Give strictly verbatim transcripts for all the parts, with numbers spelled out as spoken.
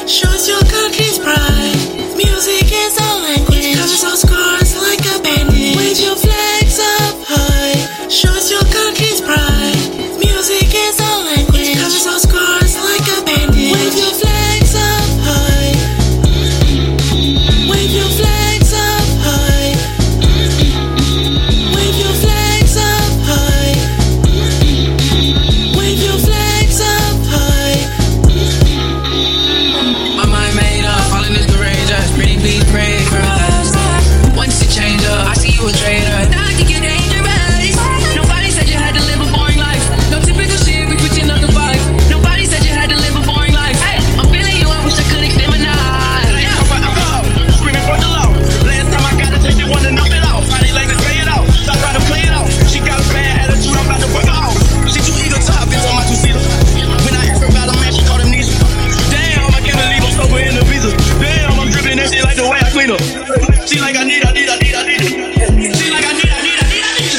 shows your country's pride. Music is our language, covers all scars like a bandit. Wave your flags up high, shows your country's pride. Music is our language, covers all scars like a bandit. Wave your flags up high, wave your flags up high, wave your flags up high, wave your flags up high. My mind made up, all in this courageous. Pretty please pray for us. Once you change up, I see you a traitor. Now I think you're dangerous. Nobody said you had to live a boring life. No typical shit, we switching up the vibe. Nobody said you had to live a boring life. Hey, I'm feeling you, I wish I could extend my knife. Yeah, I'm up, screaming for the law. Last time I got a taste, they wanna knock it off. How they like to play it out, stop trying to play it out. She got a bad attitude, I'm about to fuck her off. She too eager to hop into my two-seater. When I asked her about a man, she called amnesia. Damn, I can't believe I'm sober in the visa. Damn, I'm dripping that shit like the way I clean up. She like I need, I need, I need, I need it. She like I need, I need, I need, I need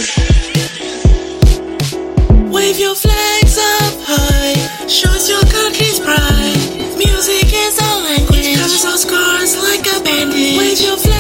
it. Wave your flags up high, shows your country's pride. Music is our language, covers all scars like a bandit. Wave your flags